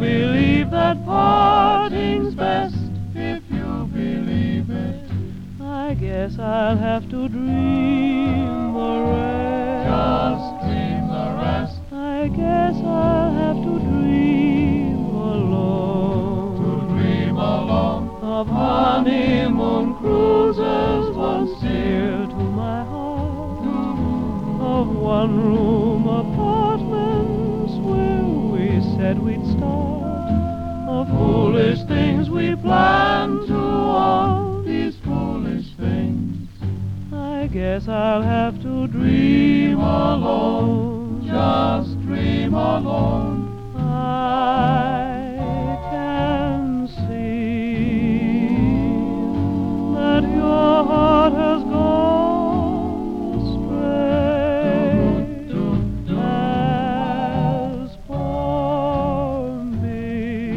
believe that parting's best, if you believe it, I guess I'll have to dream the rest. Just dream the rest. I guess I'll have to dream alone. To dream alone Of honeymoon cruises once dear to my heart, of one-room apartments where we said we'd start, of foolish things we planned to, all these foolish things. I guess I'll have to dream alone, just dream alone. I can see that your heart has gone astray, as for me,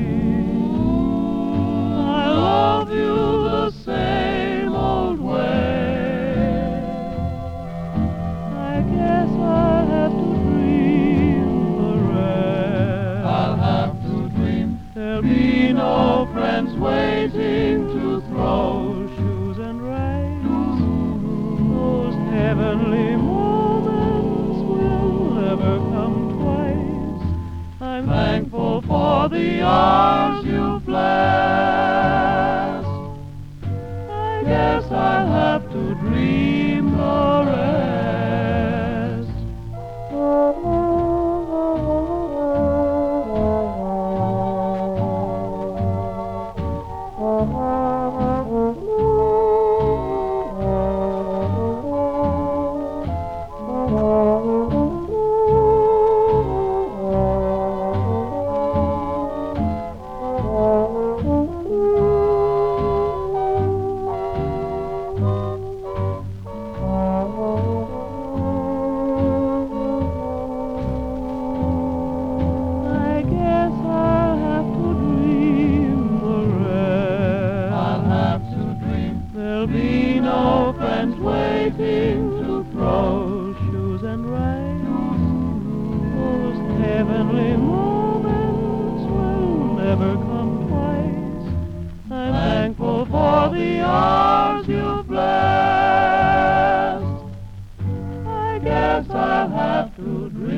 I love you the same old way. I guess I'll have to dream the rest. I'll have to dream. There'll be no friends waiting to throw shoes and rain. Those heavenly moments will never come twice. I'm thankful for the hours you've blessed. I guess I'll have to dream the rest. I guess I'll have to dream the rest. I'll have to dream. There'll be no friends waiting to throw shoes and rain. Those heavenly moments will never come twice. I'm thankful for the hours you've blessed. I guess I'll have to dream